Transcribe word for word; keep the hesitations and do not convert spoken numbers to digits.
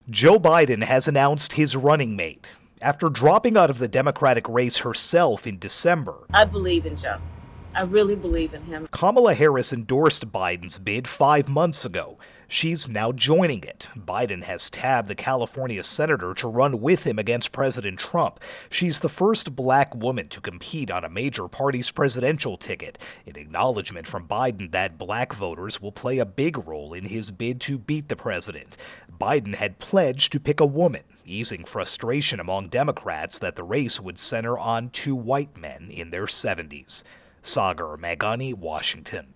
Joe Biden has announced his running mate after dropping out of the Democratic race herself in December. I believe in Joe. I really believe in him. Kamala Harris endorsed Biden's bid five months ago. She's now joining it. Biden has tabbed the California senator to run with him against President Trump. She's the first black woman to compete on a major party's presidential ticket, in acknowledgement from Biden that black voters will play a big role in his bid to beat the president. Biden had pledged to pick a woman, easing frustration among Democrats that the race would center on two white men in their seventies. Sagar Meghani, Washington.